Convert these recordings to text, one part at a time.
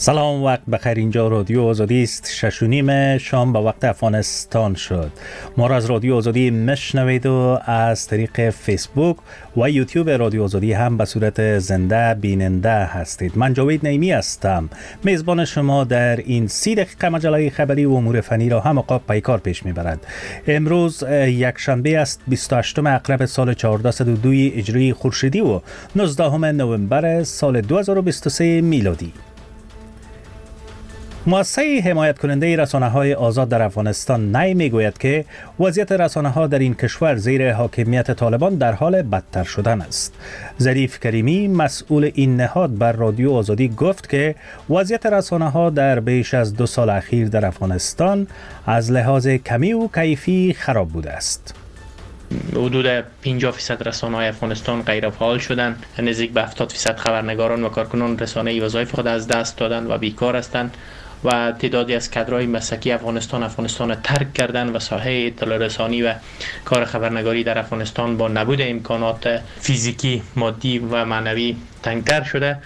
سلام، وقت بخیر. اینجا رادیو آزادی است. 6:30 شام به وقت افغانستان شد. ما را از رادیو آزادی میشنوید و از طریق فیسبوک و یوتیوب رادیو آزادی هم به صورت زنده بیننده هستید. من جاوید نعیمی هستم، میزبان شما در این 30 دقیقه مجله خبری و امور فنی را هم آقا پیکار پیش میبرد. امروز یک شنبه است، 28 اکرب سال 1402 هجری خورشیدی و 19 نوامبر سال 2023 میلادی. مؤسسه حمایت کننده رسانه‌های آزاد در افغانستان نی میگوید که وضعیت رسانه‌ها در این کشور زیر حاکمیت طالبان در حال بدتر شدن است. ظریف کریمی مسئول این نهاد بر رادیو آزادی گفت که وضعیت رسانه‌ها در بیش از 2 سال اخیر در افغانستان از لحاظ کمی و کیفی خراب بوده است. حدود 50% رسانه‌های افغانستان غیر فعال شدند. نزدیک به 70% خبرنگاران و کارکنان رسانه‌ای وظایف خود از دست دادند و بیکار هستند و تعدادی از کادرهای مسلکی افغانستان را ترک کردند و ساحه اطلاع رسانی و کار خبرنگاری در افغانستان با نبود امکانات فیزیکی، مادی و معنوی تنگتر شده.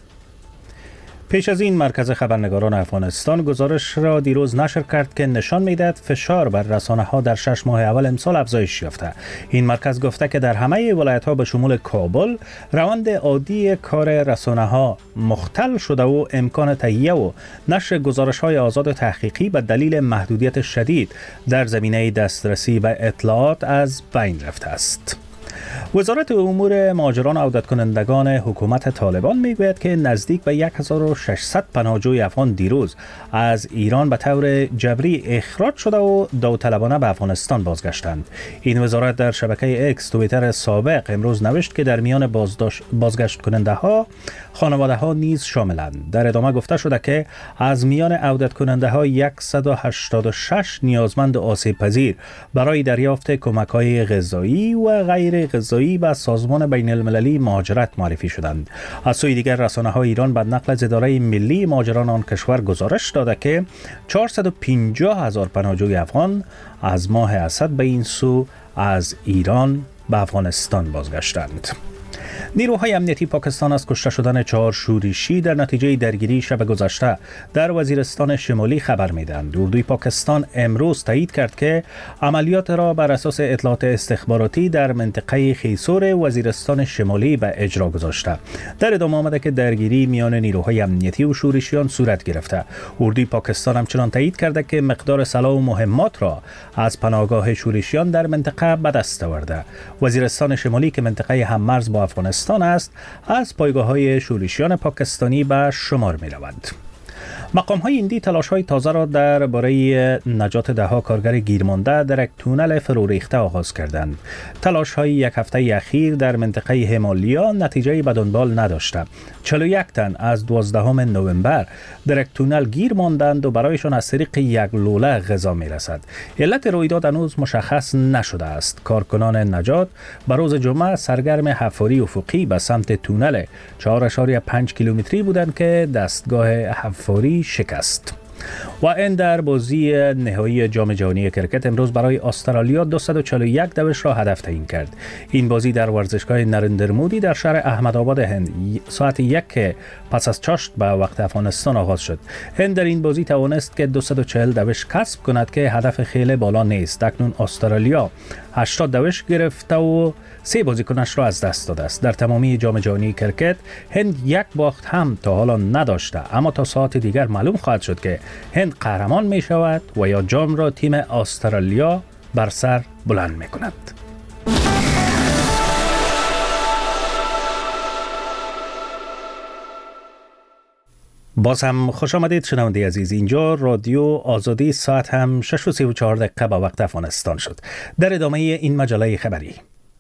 پیش از این مرکز خبرنگاران افغانستان گزارش را دیروز نشر کرد که نشان می‌دهد فشار بر رسانه‌ها در 6 ماه اول امسال افزایش یافته. این مرکز گفته که در همه ولایت‌ها به شمول کابل روند عادی کار رسانه‌ها مختل شده و امکان تهیه و نشر گزارش‌های آزاد و تحقیقی به دلیل محدودیت شدید در زمینه دسترسی و اطلاعات از بین رفته است. وزارت امور مهاجران و عودت کنندگان حکومت طالبان میگوید که نزدیک به 1600 پناهجوی افغان دیروز از ایران به طور جبری اخراج شده و داوطلبانه به افغانستان بازگشتند. این وزارت در شبکه اکس توییتر سابق امروز نوشت که در میان بازگشت کننده ها خانواده ها نیز شاملند. در ادامه گفته شده که از میان عودت کننده ها 186 نیازمند آسیب پذیر برای دریافت کمک های غذایی و غیر غذایی به سازمان بین المللی مهاجرت معرفی شدند. از سوی دیگر رسانه‌های ایران به نقل از اداره ملی مهاجران آن کشور گزارش داده که 450,000 پناهجوی افغان از ماه اسد به این سو از ایران به افغانستان بازگشتند. نیروهای امنیتی پاکستان از کشته شدن 4 شورشی در نتیجه درگیری شب گذشته در وزیرستان شمالی خبر می‌دهند. اردوی پاکستان امروز تایید کرد که عملیات را بر اساس اطلاعات استخباراتی در منطقه خیسور وزیرستان شمالی به اجرا گذاشته. در ادامه آمده که درگیری میان نیروهای امنیتی و شورشیان صورت گرفته. اردوی پاکستان همچنان تایید کرده که مقدار سلاح و مهمات را از پناهگاه شورشیان در منطقه به دست آورده. وزیرستان شمالی که منطقه هممرز با افغانستان است، از پایگاه‌های شورشیان پاکستانی به شمار می‌رود. مقام‌های هندی تلاش‌های تازه را درباره نجات ده‌ها کارگر گیرمانده در یک تونل فروریخته آغاز کردند. تلاش‌های یک هفته اخیر در منطقه همالیا نتیجه‌ای به دنبال نداشته. 41 تن از 12 نوامبر در یک تونل گیر ماندند و برایشان از طریق یک لوله غذا می‌رسد. علت رویداد هنوز مشخص نشده است. کارکنان نجات به روز جمعه سرگرم حفاری افقی به سمت تونل 4.5 کیلومتری بودند که دستگاه حفاری شکست. و این در بازی نهایی جام جهانی کرکت امروز برای استرالیا 241 دوش را هدف تعیین کرد. این بازی در ورزشگاه نریندر مودی در شهر احمدآباد هند ساعت 1 پس از چاشت به وقت افغانستان آغاز شد. هند در این بازی توانست که 240 دوش کسب کند که هدف خیلی بالا نیست. اکنون استرالیا 80 دوش گرفته و 3 بازیکنش را از دست داده است. در تمامی جام جهانی کرکت هند 1 باخت هم تا حالا نداشته، اما تا ساعت دیگر معلوم خواهد شد که هند قهرمان می شود و یا جام را تیم استرالیا بر سر بلند می کند. باز هم خوش آمدید شنونده عزیز. اینجا رادیو آزادی، ساعت هم 6:34 به وقت افغانستان شد. در ادامه این مجله خبری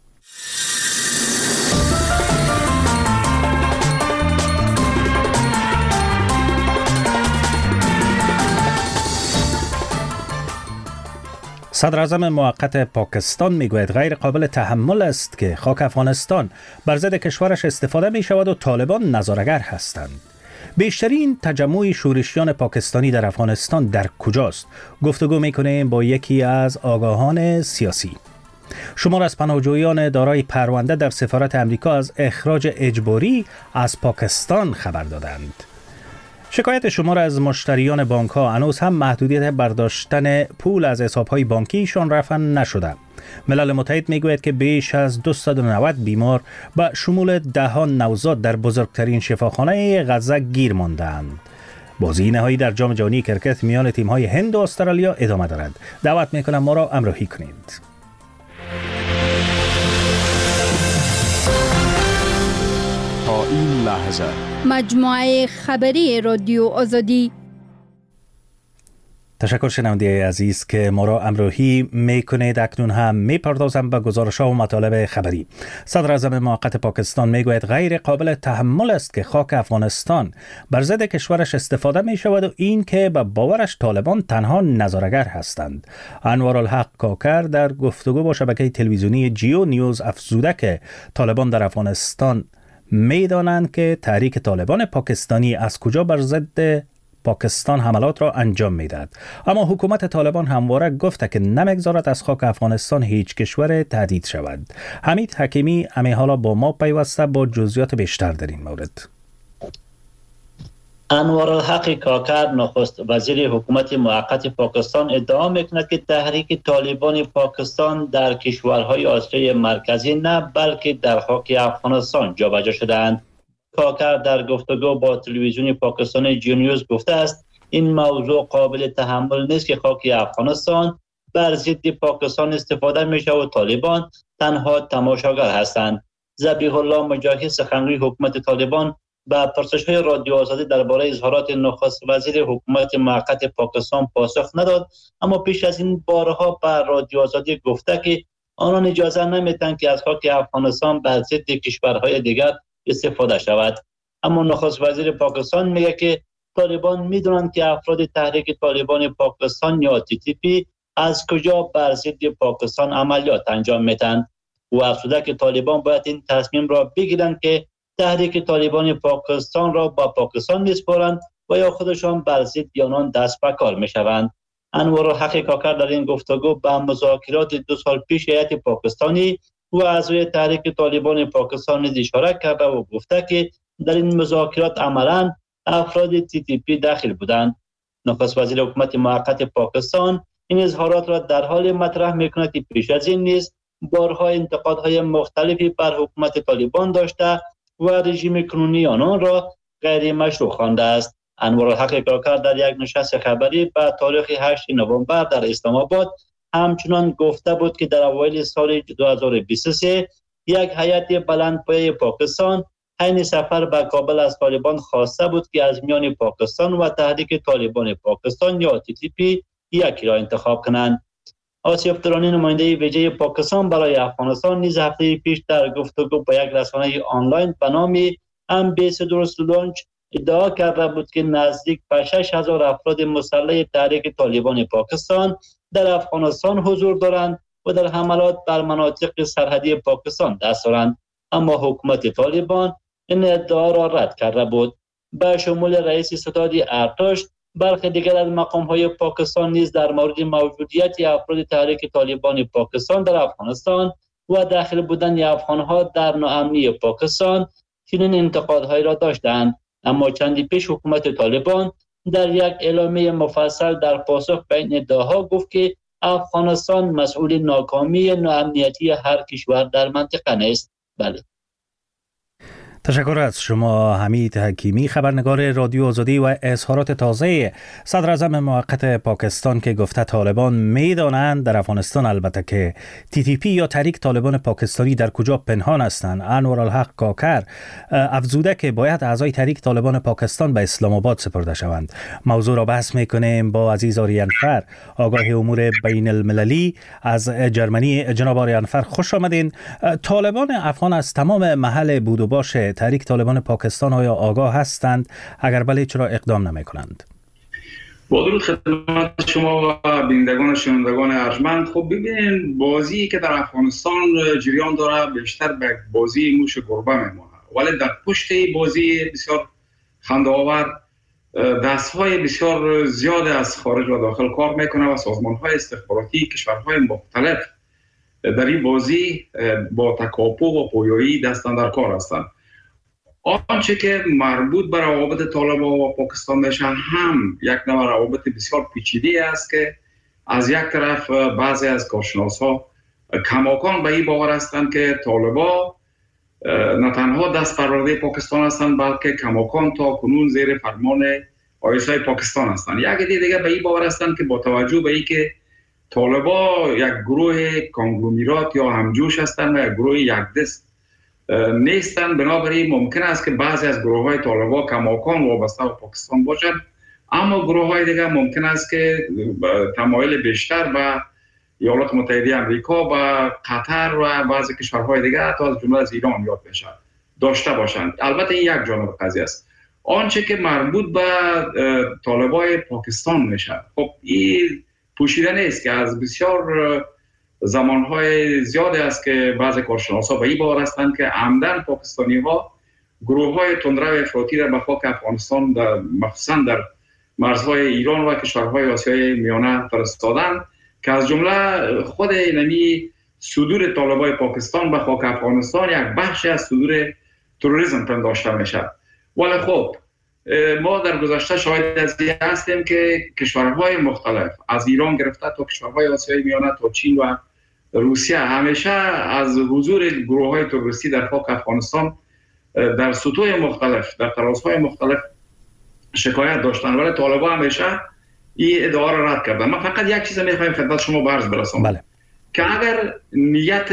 صدر اعظم موقت پاکستان میگوید غیر قابل تحمل است که خاک افغانستان بر ضد کشورش استفاده می شود و طالبان نظاره‌گر هستند. بیشترین تجمع شورشیان پاکستانی در افغانستان در کجاست؟ گفتگو میکنیم با یکی از آگاهان سیاسی. شمار از پناهجویان دارای پرونده در سفارت امریکا از اخراج اجباری از پاکستان خبر دادند. شکایت شمار از مشتریان بانک ها هنوز هم محدودیت برداشتن پول از حساب های بانکیشان رفع نشده. ملل متحد میگوید که بیش از 290 بیمار به شمول دهان نوزاد در بزرگترین شفاخانه غزه گیر ماندند. بازی نهایی در جام جهانی کرکت میان تیم های هند و استرالیا ادامه دارد. دعوت میکنم ما را همراهی کنید. تا این لحظه مجموعه خبری رادیو آزادی. تشکر شنونده عزیز که ما را همراهی میکنید. اکنون هم میپردازم به گزارش‌ها و مطالب خبری. صدر اعظم موقت پاکستان میگوید غیر قابل تحمل است که خاک افغانستان بر ضد کشورش استفاده می شود و این که به باورش طالبان تنها نظاره‌گر هستند. انوارالحق کاکر در گفتگو با شبکه تلویزیونی جیو نیوز افزوده که طالبان در افغانستان میدانند که تحریک طالبان پاکستانی از کجا بر ضد پاکستان حملات را انجام میدهد، اما حکومت طالبان همواره گفته که نمیگذارد از خاک افغانستان هیچ کشور تهدید شود. حمید حکیمی امی حالا با ما پیوسته با جزئیات بیشتر در این مورد. انوارالحق کاکر نخست وزیر حکومت موقت پاکستان ادعا میکند که تحریک طالبان پاکستان در کشورهای آسیای مرکزی نه بلکه در خاک افغانستان جابجا شده‌اند. کاکر در گفتگو با تلویزیون پاکستان جیو نیوز گفته است این موضوع قابل تحمل نیست که خاک افغانستان بر ضد پاکستان استفاده میشه و طالبان تنها تماشاگر هستند. ذبیح الله مجاهد سخنگوی حکومت طالبان به پرسش‌های رادیو آزادی درباره اظهارات نخست وزیر حکومت موقت پاکستان پاسخ نداد، اما پیش از این بارها به رادیو آزادی گفته که آنان اجازه نمیدن که از خاک افغانستان بر ضد کشورهای دیگر استفاده شود. اما نخست وزیر پاکستان میگه که طالبان میدونن که افراد تحریک طالبان پاکستان یا TTP از کجا بر ضد پاکستان عملیات انجام میدن و افزوده که طالبان باید این تصمیم را بگیرند که تحریک طالبان پاکستان را با پاکستان میسپارند و یا خودشان بر ضد آنان دست به کار میشوند. انوارالحق کاکر در این گفتگو به مذاکرات 2 سال پیش هیئت پاکستانی و اعضای تحریک طالبان پاکستان نیز اشاره کرده و گفته که در این مذاکرات عملاً افراد TTP داخل بودند. نخست وزیر حکومت موقت پاکستان این اظهارات را در حال مطرح میکند که پیش از این نیز بارها انتقادهای مختلفی بر حکومت طالبان داشته و رژیم کنونی آنان را غیر مشروع خوانده است. انوارالحق کاکر در یک نشست خبری به تاریخ 8 نوامبر در اسلام آباد همچنان گفته بود که در اوایل سال 2023 یک هیئت بلندپایه پاکستان حین سفر به کابل از طالبان خواسته بود که از میان پاکستان و تحریک طالبان پاکستان یا TTP یکی را انتخاب کنند. آصف درانی نماینده ویژه پاکستان برای افغانستان نیز هفته پیش در گفتگو با یک رسانه آنلاین به نام امبیسادورز لانچ ادعا کرده بود که نزدیک به 6000 افراد مسلح تحریک طالبان پاکستان در افغانستان حضور دارند و در حملات بر مناطق سرحدی پاکستان دست دارند، اما حکومت طالبان این ادعا را رد کرده بود. به شمول رئیس ستاد ارتش برخی دیگر از مقام‌های پاکستان نیز در مورد موجودیت افراد تحریک طالبان پاکستان در افغانستان و داخل بودن افغان‌ها در ناامنی پاکستان چنین انتقادهایی را داشتند، اما چندی پیش حکومت طالبان در یک اعلامیه مفصل در پاسخ به این ادعاها گفت که افغانستان مسئول ناکامی ناامنیتی هر کشور در منطقه نیست. بله. تشکر از شما حمید حکیمی، خبرنگار رادیو آزادی، و اظهارات تازه صدر اعظم موقت پاکستان که گفته طالبان میدانند در افغانستان البته که TTP یا تحریک طالبان پاکستانی در کجا پنهان هستند. انوارالحق کاکر افزوده که باید اعضای تحریک طالبان پاکستان به اسلام آباد سپرده شوند. موضوع را بحث میکنیم با عزیز آریانفر، آگاه امور بین المللی از جرمنی. جناب آریانفر خوش آمدین. طالبان افغان از تمام محل بود و باش تحریک طالبان پاکستان آیا آگاه هستند؟ اگر بله چرا اقدام نمی کنند؟ با درود خدمت شما و بینندگان و شنوندگان ارجمند. خب ببینید، بازی که در افغانستان جریان داره بیشتر به بازی موش گربه میمونه، ولی در پشت بازی بسیار خنده‌آور دست‌های بسیار زیاد از خارج و داخل کار میکنه و سازمان‌های استخباراتی کشورهای مختلف در این بازی با تکاپو و پویایی دست در کار هستند. آنچه که مربوط به روابط طالبان و پاکستان میشه هم یک نوع روابط بسیار پیچیده است که از یک طرف بعضی از کارشناس‌ها کماکان به این باور هستند که طالبان نه تنها دست پرورده پاکستان هستند بلکه کماکان تا کنون زیر فرمان آیسای پاکستان هستند. یک دیگه به این باور هستند که با توجه به اینکه طالبان یک گروه کانگلومیرات یا همجوش هستند و یک گروه یک دست نیستند، بنابراین ممکن است که بعضی از گروه‌های طالبان کماکان وابسته به پاکستان باشند، اما گروه‌های دیگر ممکن است که تمایل بیشتر به ایالات متحده آمریکا و قطر و بعضی کشورهای دیگر حتی از جمله از ایران یاد بشن داشته باشند. البته این یک جانب قضیه است. آنچه که مربوط به طالبای پاکستان میشه، خب این پوشیده نیست که از بسیار زمانهای زیاده است که بعضی کارشناسا به این باور هستند که عمدن پاکستانی‌ها گروه‌های تندرو افراطی را به خاک افغانستان مخصوصا در مرزهای ایران و کشورهای آسیای میانه فرستادند که از جمله خود اینمی صدور طالبای پاکستان به خاک افغانستان یک بخشی از صدور تروریسم پنداشته میشه. ولی خب ما در گذشته شاهد از این هستیم که کشورهای مختلف از ایران گرفته تا کشورهای آسیای میانه تا چین و روسیه همیشه از حضور گروه‌های تروریستی در خاک افغانستان در سطوح مختلف در ترازهای مختلف شکایت داشتن، ولی طالبان همیشه این ادعا را رد کردن. من فقط یک چیز میخوایم خدمت شما به عرض برسونم. بله. که اگر نیت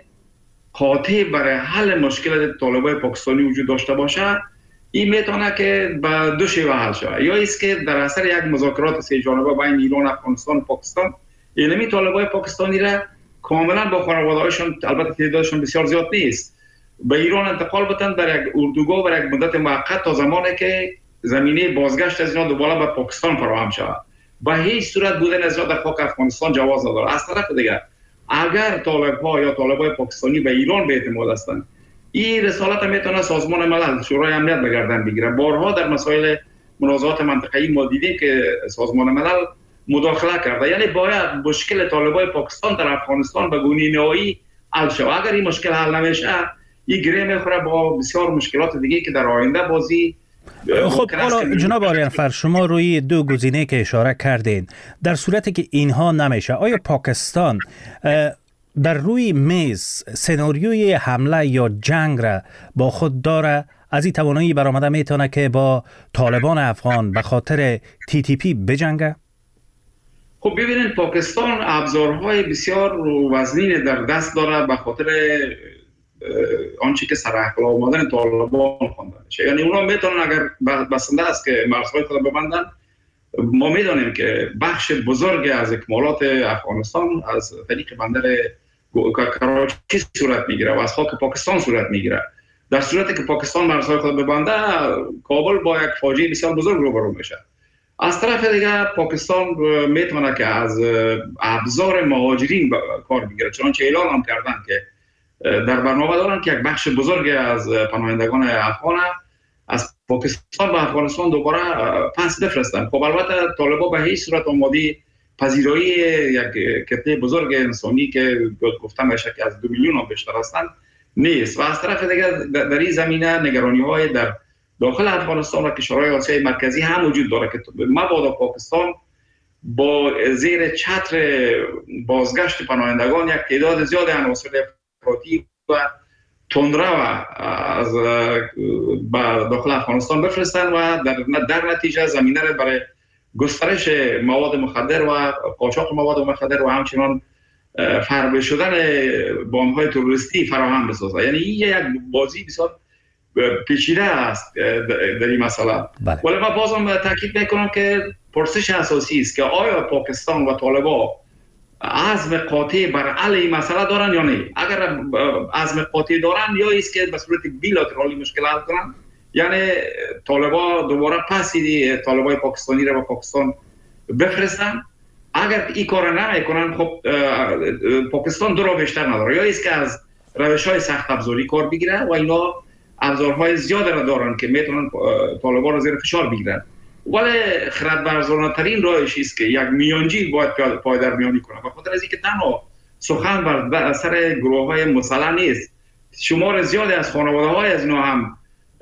قاطع برای حل مشکل طالبان پاکستانی وجود داشته باشه، این میتونه که به دو شیوه حل شود. یا است که در اثر یک مذاکرات سه جانبه بین ایران، افغانستان و پاکستان، اینمی طالبان پاکستانی را کاملا با خانواده‌هاشون، البته تعدادشون بسیار زیاد نیست، به ایران انتقال بدن در یک اردوگاه برای یک مدت موقت تا زمانی که زمینه بازگشت از اینا دوباره به پاکستان فراهم شود. به هیچ صورت بودن از در خاک افغانستان جواز نداره. از طرف دیگر اگر طالب‌ها یا طالبای پاکستانی به ایران به اعتماد هستند، این رسالت میتونه سازمان ملل، شورای امنیت به گردن بگیره. بارها در مسائل منازعات منطقه‌ای ما دیدیم که سازمان ملل مداخله کرده. یعنی باید مشکل طالبای پاکستان در افغانستان به گونه نهایی حل شود. اگر این مشکل حل نمیشه، این گره میخوره با بسیار مشکلات دیگه که در آینده بازی. خب حالا جناب آریانفر، شما روی دو گزینه که اشاره کردین، در صورتی که اینها نمیشه، آیا پاکستان در روی میز سناریوی حمله یا جنگ را با خود داره؟ از این توانایی برآمده میتونه که با طالبان افغان به خاطر TTP بجنگه؟ خب ببینید، پاکستان ابزارهای بسیار وزنی در دست داره به خاطر آنچه که سرحقل آمدن طالبان خوانده میشه. یعنی اونا میتونن اگر بسنده است که مرزهای خود ببندن. ما میدانیم که بخش بزرگ از اکمالات افغانستان از طریق بندر کراچی صورت میگیره و از خاک پاکستان صورت میگیره. در صورتی که پاکستان مرزهای خود ببنده، کابل با یک فاجعه بسیار بزرگ روبرو میشه. از طرف دیگه پاکستان میتونه که از ابزار مهاجرین کار بگیره، چنانچه اعلام هم کردن که در برنامه دارن که یک بخش بزرگ از پناهندگان افغان از پاکستان و افغانستان دوباره پس بفرستن. خب البته طالبان به هیچ صورت آماده پذیرایی یک کتله بزرگ انسانی که گفتم میشه که از 2 میلیون هم بیشتر هستند نیست. و از طرف دیگه در این زمینه نگرانی‌های در داخل افغانستان و کشورهای آسیای مرکزی هم وجود داره که مبادا پاکستان با زیر چتر بازگشت پناهندگان یک تعداد زیاد عناصر افراطی و تندرو از داخل افغانستان بفرستن و در نتیجه زمینه را برای گسترش مواد مخدر و قاچاق مواد مخدر و همچنان فربه شدن بانک‌های تروریستی فراهم بسازه. یعنی این یک بازی بسیار پیچیده است در این مسئله. ولی من بازم تاکید میکنم که پرسش اساسی است که آیا پاکستان و طالبان عزم قاطع بر حل این مسئله دارن یا نه؟ اگر عزم قاطع دارن، یا است که به صورت بیلاترالی مشکل حل کنن، یعنی طالبان دوباره پسی طالبای پاکستانی را به پاکستان بفرستن. اگر این کار نمیکنن، خب پاکستان دو راه بیشتر نداره، یا است که از روش‌های سخت افزاری کار بگیره و اینا ابزارهای زیاده را دارن که میتونن طالبان را زیر فشار بگیرن، ولی خردورزانه ترین راهش است که یک میانجی باید پایدار میانی کنه. به خاطر از اینکه تنها سخن بر سر گروه‌های مسلح نیست، شمار زیادی از خانواده‌های از اینا هم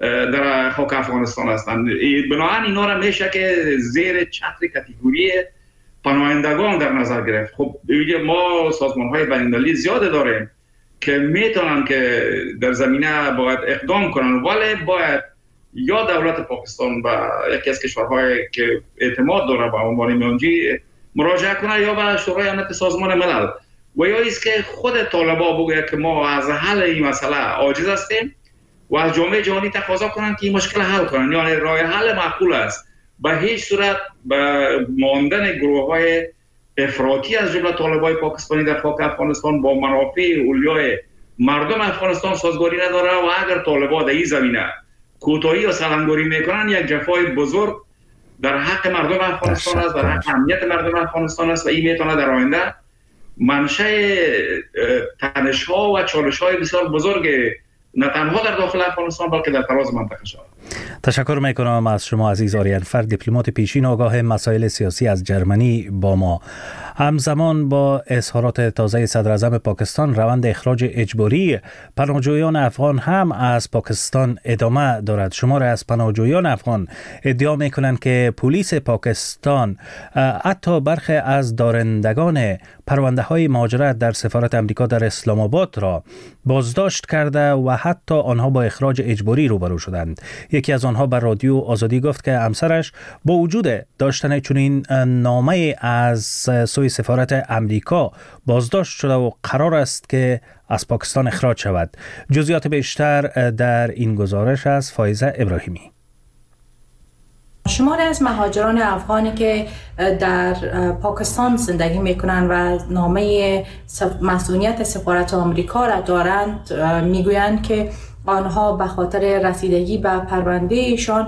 در خاک افغانستان هستند. بنابراین اینا را میشه که زیر چتر کاتگوری پناهندگان در نظر گرفت. خب ما سازمان‌های بین‌المللی زیاد داریم که میتونن که در زمینه باید اقدام کنن، ولی باید یا دولت پاکستان به یکی از کشورهایی که اعتماد داره به عنوان میانجی مراجعه کنه یا به شورای امنیت سازمان ملل، و یا است که خود طالبان بگه که ما از حل این مسئله عاجز هستیم و از جامعه جهانی تقاضا کنن که این مشکل حل کنن. یعنی راه حل معقول است. به هیچ صورت به ماندن گروه‌های افراطی از جمله طالبان پاکستانی در خاک افغانستان با منافع اولیای مردم افغانستان سازگاری نداره و اگر طالبان در این زمینه کوتاهی یا سلنگاری میکنن یک جفای بزرگ در حق مردم افغانستان است، در حق امنیت مردم افغانستان است و این میتونه در آینده منشأ تنش‌ها و چالش‌های بسیار بزرگ نه تنها در داخل افغانستان بلکه در تراز منطقه شود. تشکر میکنم از شما عزیز آریانفر، دیپلمات پیشین آگاه مسائل سیاسی از جرمنی با ما. همزمان با اظهارات تازه صدر اعظم پاکستان، روند اخراج اجباری پناهجویان افغان هم از پاکستان ادامه دارد. شماری از پناهجویان افغان ادعا میکنند که پلیس پاکستان حتی برخی از دارندگان پرونده های مهاجرت در سفارت امریکا در اسلام آباد را بازداشت کرده و حتی آنها با اخراج اجباری روبرو شدند. یکی از آنها بر رادیو آزادی گفت که همسرش با وجود داشتن چنین نامه از سوی سفارت امریکا بازداشت شده و قرار است که از پاکستان اخراج شود. جزئیات بیشتر در این گزارش از فایزه ابراهیمی. شماری از مهاجران افغانی که در پاکستان زندگی میکنند و نامه مسئولیت سفارت آمریکا را دارند میگویند که آنها به خاطر رسیدگی به پروندهشان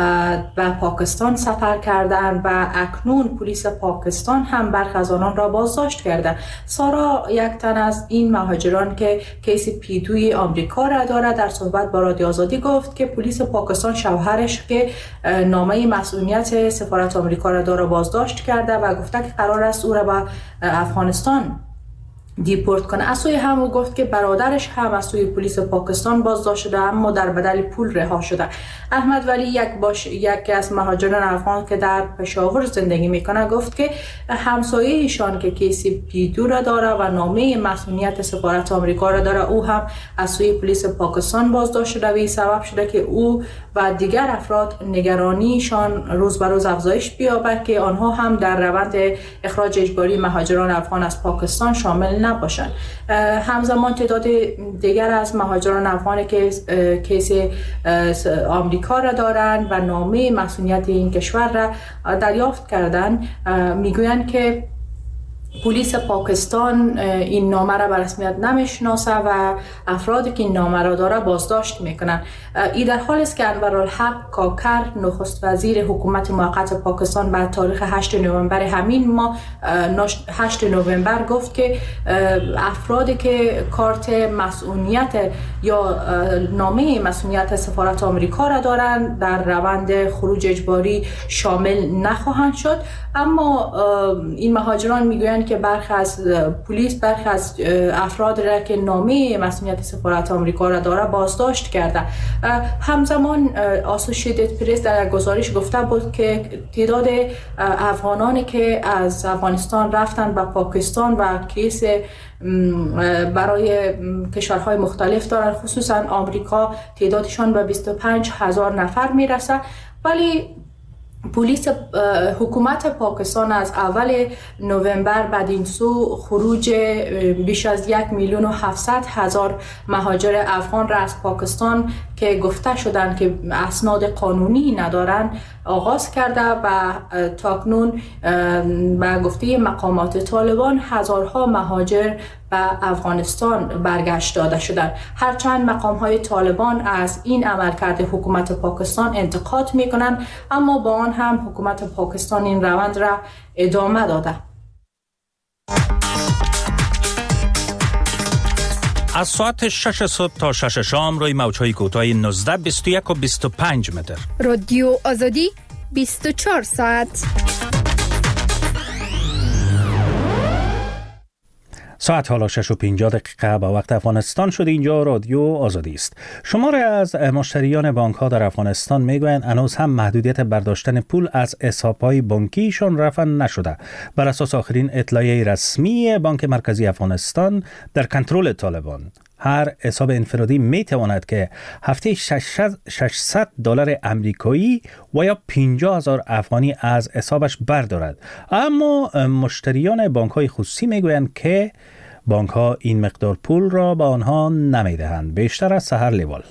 به پاکستان سفر کردند و اکنون پلیس پاکستان هم برخی از آنان را بازداشت کرده. سارا، یک تن از این مهاجران که کیس پیدوی آمریکا را دارد، در صحبت با رادیو آزادی گفت که پلیس پاکستان شوهرش که نامه مسئولیت سفارت آمریکا را داره بازداشت کرده و گفته که قرار است او را به افغانستان دیپورت کنه. از سوی هم او گفت که برادرش هم از سوی پلیس پاکستان بازداشت شده اما در بدل پول رها شده. احمد ولی یک از مهاجران افغان که در پشاور زندگی میکنه گفت که همسایه ایشان که کیس پیدو را داره و نامه مسئولیت سفارت آمریکا را داره، او هم از سوی پلیس پاکستان بازداشت شده و این سبب شده که او و دیگر افراد نگرانیشان روز به روز افزایش بیابد که آنها هم در روند اخراج اجباری مهاجران افغان از پاکستان شامل نباشند. همزمان تعداد دیگر از مهاجران افغان که کیس آمریکا را دارند و نامه مسئولیت این کشور را دریافت کردند میگویند که پلیس پاکستان این نامه را به رسمیت نمیشناسه و افرادی که این نامه را داره بازداشت میکنن. این در حالی است که انورالحق کاکر، نخست وزیر حکومت موقت پاکستان، بعد تاریخ 8 نوامبر همین ماه 8 نوامبر گفت که افرادی که کارت مسئولیت یا نامه مسئولیت سفارت آمریکا را دارند در روند خروج اجباری شامل نخواهند شد. اما این مهاجران میگویند که برخی از پلیس برخی از افراد را که نامه مسئولیت سفارت آمریکا را داره بازداشت کرده. همزمان اسوسییتد پرس در گزارش گفته بود که تعداد افغانانی که از افغانستان رفتن به پاکستان و کیس برای کشورهای مختلف دارن، خصوصا آمریکا تعدادشان به 25,000 نفر میرسه. ولی پلیس حکومت پاکستان از اول نوامبر بعد این سو خروج بیش از 1,700,000 مهاجر افغان را از پاکستان که گفته شدند که اسناد قانونی ندارند آغاز کرده و تاکنون به گفته مقامات طالبان هزارها مهاجر به افغانستان برگشت داده شدند. هرچند مقام‌های طالبان از این عملکرد حکومت پاکستان انتقاد می‌کنند، اما با آن هم حکومت پاکستان این روند را ادامه داده. از ساعت 6 صبح تا 6 شام روی موج‌های کوتاه 19، 21 و 25 متر. رادیو آزادی 24 ساعت. ساعت حالا 6:50 به وقت افغانستان شد. اینجا رادیو آزادی است. شماری از مشتریان بانک ها در افغانستان میگویند هنوز هم محدودیت برداشتن پول از حساب‌های بانکیشان رفع نشده. بر اساس آخرین اطلاعیه رسمی بانک مرکزی افغانستان در کنترل طالبان، هر حساب انفرادی می تواند که هفته $600 امریکایی و یا 50,000 افغانی از حسابش بردارد. اما مشتریان بانک های خصوصی می گویند که بانک ها این مقدار پول را به آنها نمی دهند. بیشتر از سحر لیوال.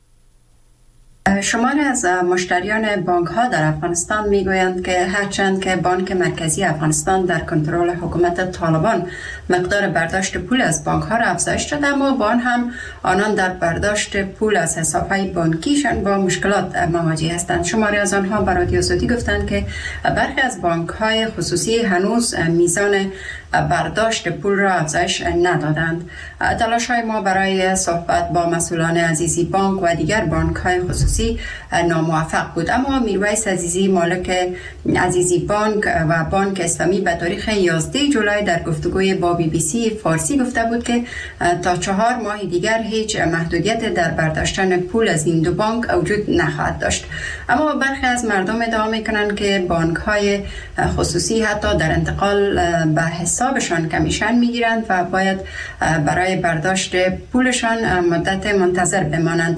شماری از مشتریان بانک ها در افغانستان می گویند که هرچند که بانک مرکزی افغانستان در کنترل حکومت طالبان مقدار برداشت پول از بانک ها را افزایش داده، اما با آن هم آنان در برداشت پول از حساب های بانکیشان با مشکلات مواجه هستند. شماری از آنها به رادیو آزادی گفتند که برخی از بانک های خصوصی هنوز میزان برداشت پول را افزایش ندادند. تلاش های ما برای صحبت با مسئولان عزیزی بانک و دیگر بانک های خصوصی ناموفق بود، اما میرویس عزیزی مالک عزیزی بانک و بانک اسلامی به تاریخ 11 جولای در گفتگوی با BBC فارسی گفته بود که تا 4 ماه دیگر هیچ محدودیت در برداشتن پول از این دو بانک وجود نخواهد داشت. اما برخی از مردم ادعا میکنند که بانک های خصوصی حتی در انتقال به حسابشان کمیشن میگیرند و باید برای برداشت پولشان مدت منتظر بمانند.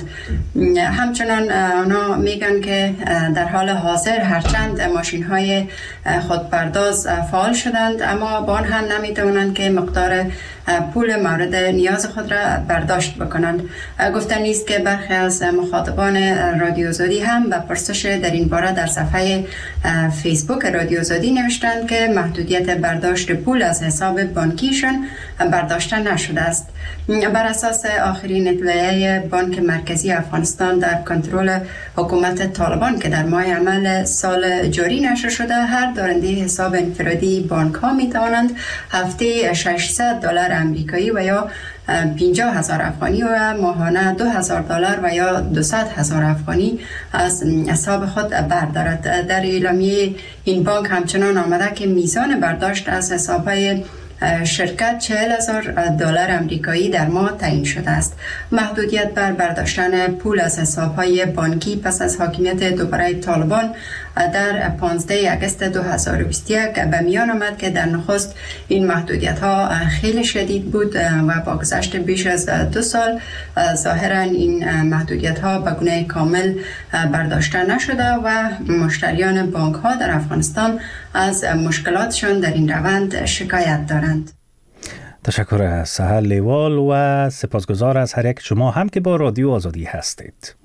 همچنان آنها میگن که در حال حاضر هرچند ماشین های خودپرداز فعال شدند، اما با آن هم نمیتوانند که مقدار پول مورد نیاز خود را برداشت بکنند. گفتن نیست که برخی از مخاطبان رادیو آزادی هم به پرسش در این باره در صفحه فیسبوک رادیو آزادی نوشتند که محدودیت برداشت پول از حساب بانکیشان برداشته نشده است. بر اساس آخرین اطلاعیه بانک مرکزی افغانستان در کنترل حکومت طالبان که در ماه عمل سال جاری نشر شده، هر دارنده حساب انفرادی بانک ها می توانند هفته $600 امریکایی و یا 50,000 افغانی و ماهانه $2,000 و یا 200,000 افغانی از حساب خود بردارد. در اعلامیه این بانک همچنان آمده که میزان برداشت از حساب‌های شرکت $40,000 امریکایی در ماه تعیین شده است. محدودیت بر برداشتن پول از حساب‌های بانکی پس از حاکمیت دوباره طالبان در 15 آگوست 2021 به میان آمد که در نخست این محدودیت ها خیلی شدید بود و با گذشت بیش از 2 سال ظاهرا این محدودیت ها به گونه کامل برداشته نشده و مشتریان بانک ها در افغانستان از مشکلاتشون در این روند شکایت دارند. تشکر از سحر لیوال و سپاسگزار از هر یک شما هم که با رادیو آزادی هستید.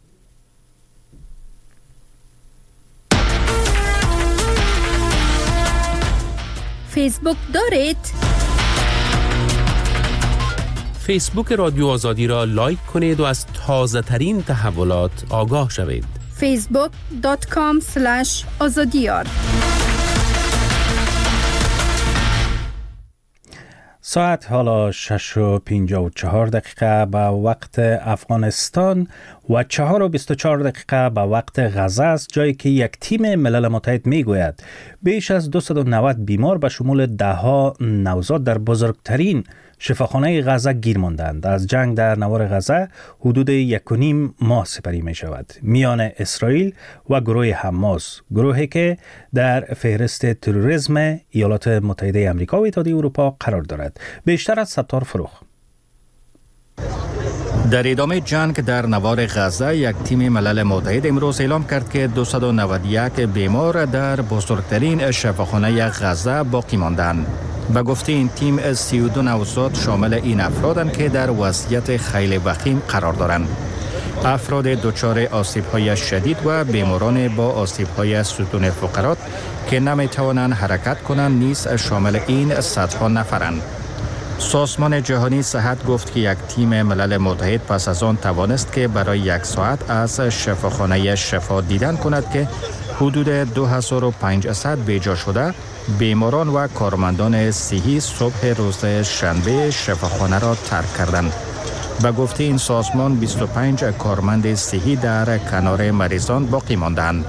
فیسبوک دارید؟ فیسبوک رادیو آزادی را لایک کنید و از تازه ترین تحولات آگاه شوید. facebook.com/azadiyar. ساعت حالا 6:54 به وقت افغانستان و 4:24 به وقت غزه است، جایی که یک تیم ملل متحد میگوید بیش از 290 بیمار به شمول دهها نوزاد در بزرگترین شفاخانه غزه گیر ماندند. از جنگ در نوار غزه حدود 1.5 ماه سپری می شود میان اسرائیل و گروه حماس، گروهی که در فهرست تروریسم ایالات متحده آمریکا و اتحادیه اروپا قرار دارد. بیشتر از ستار فروخ. در ادامه جنگ در نوار غزه، یک تیم ملل متحد امروز اعلام کرد که 291 بیمار در بزرگترین شفاخانه غزه باقی ماندند. به گفته این تیم 32 نوزاد شامل این افرادند که در وضعیت خیلی وخیم قرار دارند. افراد دچار آسیب‌های شدید و بیماران با آسیب‌های ستون فقرات که نمی‌توانند حرکت کنند نیز شامل این صدها نفرند. سازمان جهانی صحت گفت که یک تیم ملل متحد پس از آن توانست که برای 1 ساعت از شفاخانه شفا دیدن کند که حدود 2500 بیجا شده بیماران و کارمندان صحی صبح روز شنبه شفاخانه را ترک کردند. به گفته این سازمان 25 کارمند صحی در کنار مریضان باقی ماندند.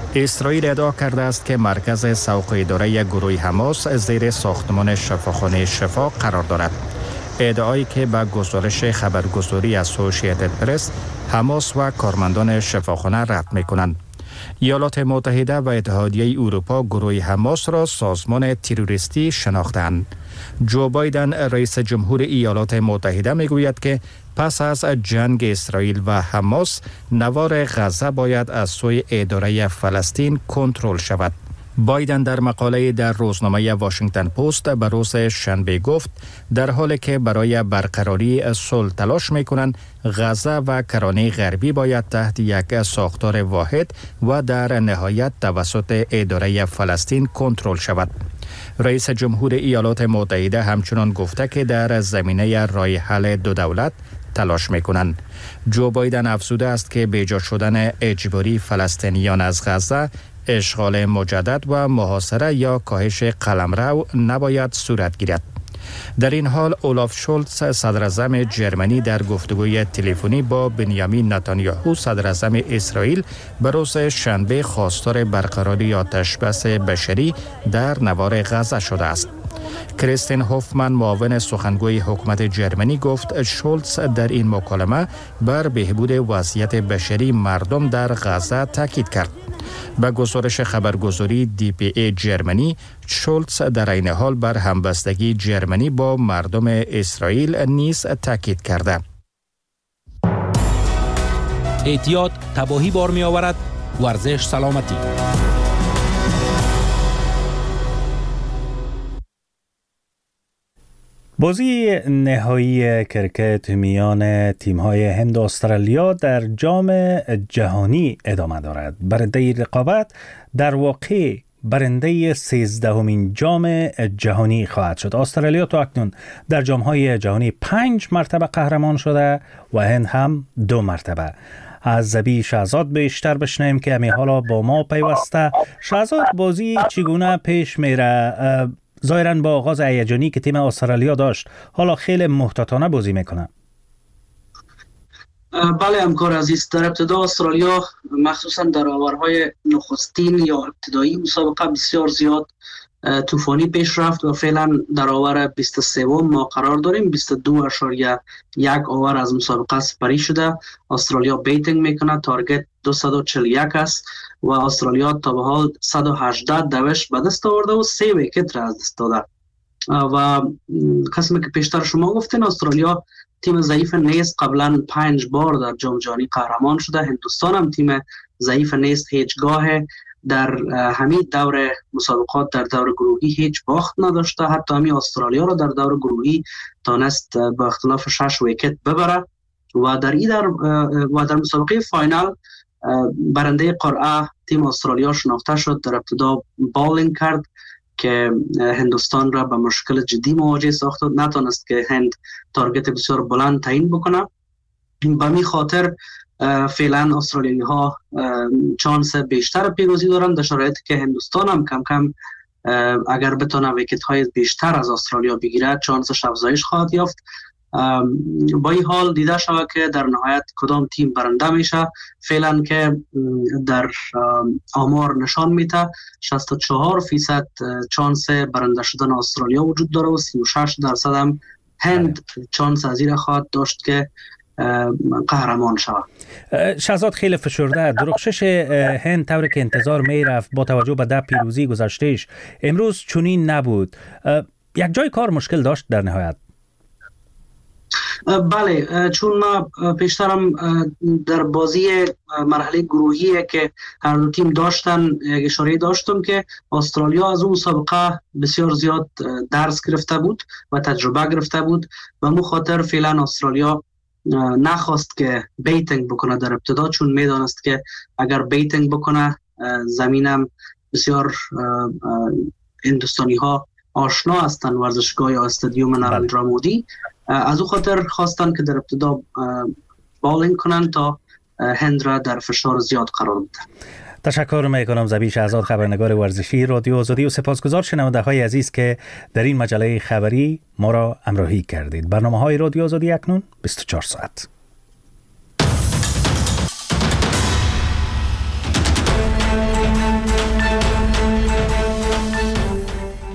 اسرائیل ادعا کرده است که مرکز سوق اداره گروه حماس زیر ساختمان شفاخانه شفا قرار دارد. ادعایی که به گزارش خبرگزاری اسوسییتد پرس حماس و کارمندان شفاخانه رد می‌کنند. ایالات متحده و اتحادیه اروپا گروه حماس را سازمان تروریستی شناختند. جو بایدن رئیس جمهور ایالات متحده میگوید که پس از جنگ اسرائیل و حماس نوار غزه باید از سوی اداره فلسطین کنترل شود. بایدن در مقاله در روزنامه واشنگتن پست به روز شنبه گفت در حالی که برای برقراری صلح تلاش می‌کنند، غزه و کرانه غربی باید تحت یک ساختار واحد و در نهایت توسط اداره فلسطین کنترل شود. رئیس جمهور ایالات متحده همچنان گفته که در زمینه راه حل دو دولت تلاش می‌کنند. جو بایدن افزوده است که بیجا شدن اجباری فلسطینیان از غزه، اشغال مجدد و محاصره یا کاهش قلمرو نباید صورت گیرد. در این حال اولاف شولتز صدر اعظم جرمنی در گفتگوی تلفنی با بنیامین نتانیاهو صدر اعظم اسرائیل به روز شنبه خواستار برقراری آتشبس بشری در نوار غزه شده است. کریستین هوفمن معاون سخنگوی حکومت جرمنی گفت شولتز در این مکالمه بر بهبود وضعیت بشری مردم در غزه تاکید کرد. به گزارش خبرگزاری DPA جرمنی، شولتز در این حال بر همبستگی جرمنی با مردم اسرائیل نیز تاکید کرده. اعتیاد تباهی بار می آورد، ورزش سلامتی. بازی نهایی کرکت میان تیم‌های هند و استرالیا در جام جهانی ادامه دارد. برنده رقابت در واقع برنده 13مین جام جهانی خواهد شد. استرالیا تا اکنون در جام‌های جهانی 5 مرتبه قهرمان شده و هند هم 2 مرتبه. از زبی شهزاد بیشتر بشنیم که همی حالا با ما پیوسته. شهزاد، بازی چگونه پیش میره؟ ظاهراً با آغاز هیجانی که تیم استرالیا داشت، حالا خیلی محتاطانه بازی میکنه. بله همکار عزیز، در ابتدا استرالیا مخصوصاً در آورهای نخستین یا ابتدایی مسابقه بسیار زیاد طوفانی پیش رفت و فعلا در آور 23 ما قرار داریم. 22.1 آور از مسابقه سپری شده. استرالیا بیتینگ میکنه، تارگت 241 است و استرالیا تا به حال 118 دوش به دست آورده و 3 ویکت را از دست داده. و قسمی که پیشتر شما گفتین، استرالیا تیم ضعیف نیست، قبلا 5 بار در جام جهانی قهرمان شده. هندوستان هم تیم ضعیف نیست، هیچگاه در همین دور مسابقات در دور گروهی هیچ باخت نداشته. حتی همین استرالیا را در دور گروهی تانست با اختلاف 6 ویکت ببره و در مسابقه فاینال برنده قرعه تیم استرالیا شناخته شد. در ابتدا بالینگ کرد که هندوستان را به مشکل جدی مواجه ساخت، نتونست که هند تارگت بسیار بلند تعیین بکنه. به می خاطر فعلا استرالیایی ها چانس بیشتر پیروزی دارند، در شرایطی که هندوستان هم کم کم اگر بتونه ویکت های بیشتر از استرالیا بگیرد چانسش افزایش خواهد یافت. با این حال دیده شود که در نهایت کدام تیم برنده میشه. فعلا که در آمار نشان میده 64% چانس برنده شدن استرالیا وجود داره و 36% هم هند چانس از این خواهد داشت که قهرمان شود. شهزاد، خیلی فشرده درخشش هند طوری که انتظار میرفت با توجه به ده پیروزی گذشتهش امروز چنین نبود. یک جای کار مشکل داشت در نهایت. بله، چون ما پیشترم در بازی مرحله گروهی که هر دو تیم داشتن اشاره داشتم که استرالیا از اون مسابقه بسیار زیاد درس گرفته بود و تجربه گرفته بود و مو خاطر فعلا استرالیا نخواست که بیتینگ بکنه در ابتدا، چون میدانست که اگر بیتینگ بکنه زمینم بسیار هندوستانی ها آشنا هستن ورزشگاه یا استادیوم نریندرا مودی. از او خاطر خواستن که در ابتدا بالینگ کنن تا هند را در فشار زیاد قرار بدن. تشکر میکنم زبی شهزاد، خبرنگار ورزشی رادیو آزادی، و سپاسگزار شنونده های عزیز که در این مجله خبری ما را همراهی کردید. برنامه های رادیو آزادی اکنون 24 ساعت.